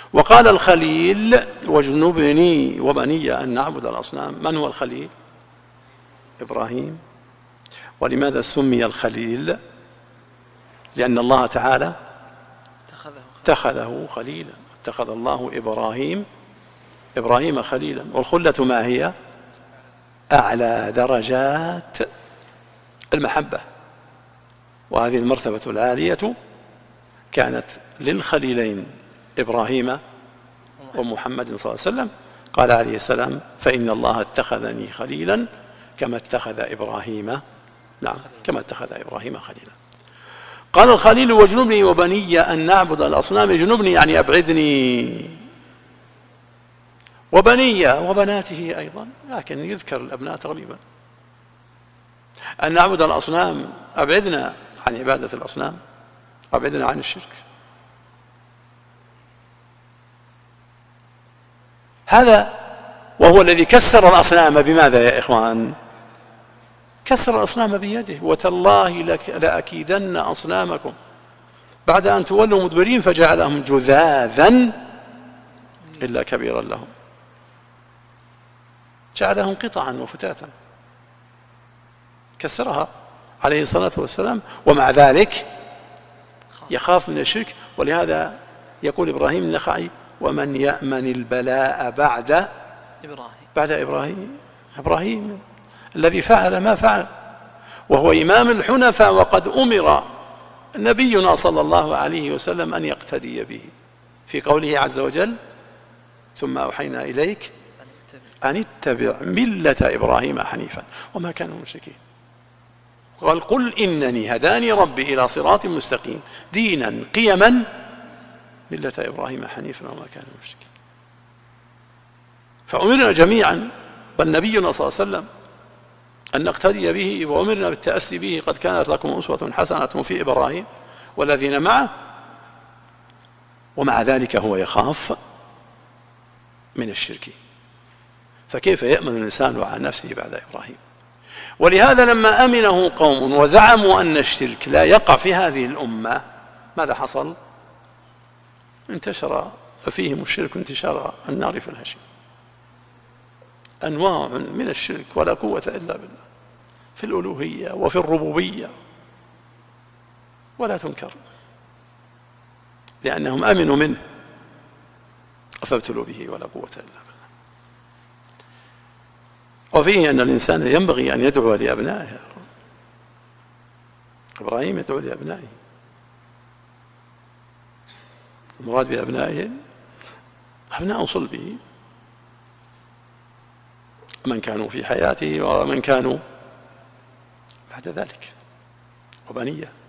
وقال الخليل واجنبني وبني أن نعبد الأصنام. من هو الخليل؟ إبراهيم. ولماذا سمي الخليل؟ لأن الله تعالى اتخذه خليلا، اتخذ الله إبراهيم خليلا. والخلة ما هي؟ أعلى درجات المحبة، وهذه المرتبة العالية كانت للخليلين إبراهيم ومحمد صلى الله عليه وسلم. قال عليه السلام: فإن الله اتخذني خليلا كما اتخذ إبراهيم خليلا. قال الخليل واجنبني وبني أن نعبد الأصنام. اجنبني يعني أبعدني، وبني وبناته أيضا، لكن يذكر الأبناء تغليبا. أن نعبد الأصنام، أبعدنا عن عبادة الأصنام، أبعدنا عن الشرك. هذا وهو الذي كسر الأصنام بماذا يا إخوان؟ كسر الأصنام بيده. وتالله لأكيدن أصنامكم بعد أن تولوا مدبرين فجعلهم جذاذا إلا كبيرا لهم، جعلهم قطعا وفتاتا، كسرها عليه الصلاة والسلام. ومع ذلك يخاف من الشرك. ولهذا يقول إبراهيم النخعي: ومن يأمن البلاء بعد إبراهيم الذي فعل ما فعل، وهو إمام الحنفاء، وقد أمر نبينا صلى الله عليه وسلم أن يقتدي به في قوله عز وجل: ثم أوحينا إليك أن اتبع ملة إبراهيم حنيفا وما كان من المشركين. قال: قل إنني هداني ربي إلى صراط مستقيم دينا قيما ملة إبراهيم حنيفا وما كان من المشركين. فأمرنا جميعا، بل نبينا صلى الله عليه وسلم، أن نقتدي به، وأمرنا بالتأسي به: قد كانت لكم أسوة حسنة في إبراهيم والذين معه. ومع ذلك هو يخاف من الشرك، فكيف يأمن الإنسان على نفسه بعد إبراهيم؟ ولهذا لما أمنه قوم وزعموا أن الشرك لا يقع في هذه الأمة، ماذا حصل؟ انتشر فيهم الشرك انتشار النار في الهشيم. أنواع من الشرك ولا قوة إلا بالله، في الألوهية وفي الربوبية، ولا تنكر، لأنهم أمنوا منه فابتلوا به ولا قوة إلا بالله. وفيه أن الإنسان ينبغي أن يدعو لأبنائه. إبراهيم يدعو لأبنائه، المراد بأبنائه أبناء صلبه، من كانوا في حياته ومن كانوا بعد ذلك، وبنيه.